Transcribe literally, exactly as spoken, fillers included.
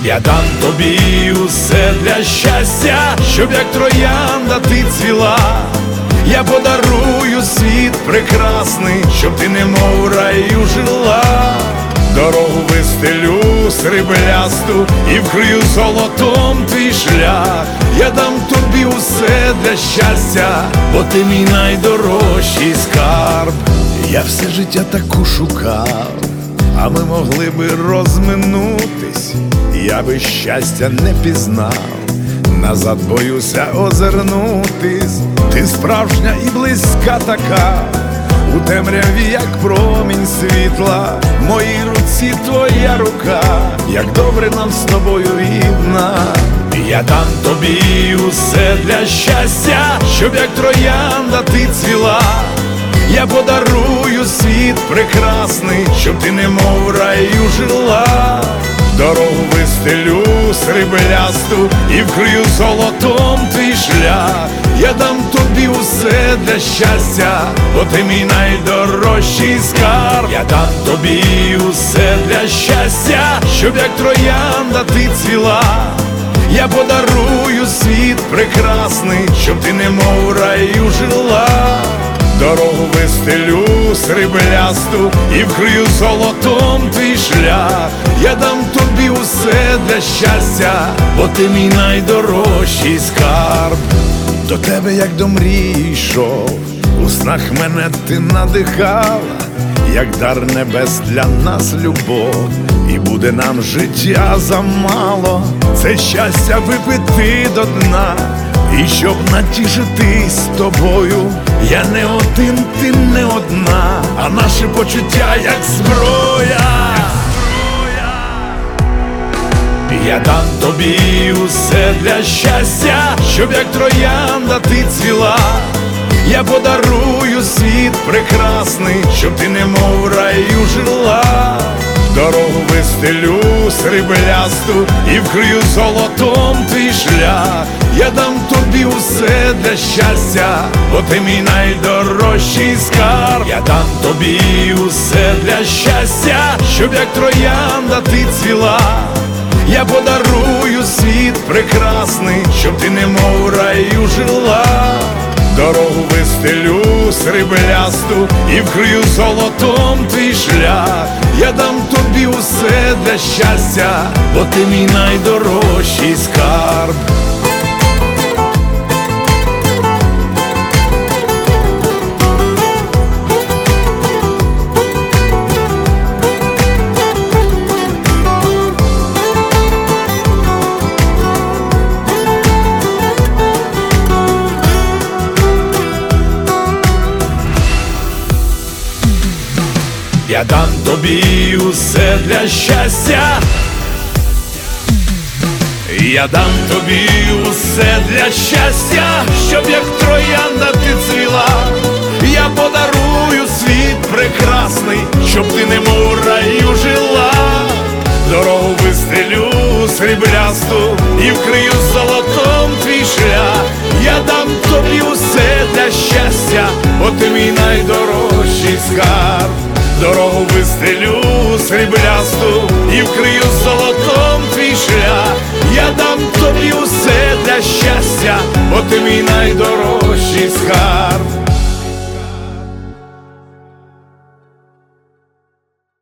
Я дам тобі усе для щастя, щоб як троянда ти цвіла. Я подарую світ прекрасний, щоб ти немов в раю жила. Дорогу вистелю сріблясту і вкрию золотом твій шлях. Я дам тобі усе для щастя, бо ти мій найдорожчий скарб. Я все життя таку шукав, а ми могли би розминутись. Я би щастя не пізнав, назад боюся озирнутись. Ти справжня і близька така, у темряві, як промінь світла. В моїй руці твоя рука, як добре нам з тобою рідна. Я дам тобі усе для щастя, щоб як троянда ти цвіла. Я подарую світ прекрасний, щоб ти немов в раю жила. Дорогу вистелю сріблясту і вкрию золотом твій шлях. Я дам тобі усе для щастя, бо ти мій найдорожчий скарб. Я дам тобі усе для щастя, щоб як троянда ти цвіла. Я подарую світ прекрасний, щоб ти немов в раю жила. Дорогу вистелю сріблясту і вкрию золотом твій шлях. Я дам тобі усе для щастя, бо ти мій найдорожчий скарб. До тебе, як до мрії йшов, у снах мене ти надихала, як дар небес для нас любов. І буде нам життя замало, це щастя випити до дна. І щоб натішитись з тобою, я не один, ти не одна, а наші почуття як зброя. Я дам тобі усе для щастя, щоб як троянда ти цвіла. Я подарую світ прекрасний, щоб ти немов в раю жила. Дорогу вистелю сріблясту і вкрию золотом твій шлях. Я дам тобі усе для щастя, бо ти мій найдорожчий скарб. Я дам тобі усе для щастя, щоб як троянда ти цвіла. Я подарую світ прекрасний, щоб ти немов в раю жила. Дорогу вистелю сріблясту і вкрию золотом твій шлях. Я дам тобі усе для щастя, бо ти мій найдорожчий скарб. Я дам тобі усе для щастя. Я дам тобі усе для щастя, щоб як троянда ти цвіла. Я подарую світ прекрасний, щоб ти немов в раю жила. Дорогу вистелю сріблясту і вкрию золотом твій шлях. Я дам тобі усе для щастя, бо ти мій найдорожчий скарб. Дорогу вистелю сріблясту і вкрию золотом твій шлях. Я дам тобі усе для щастя, бо ти мій найдорожчий скарб.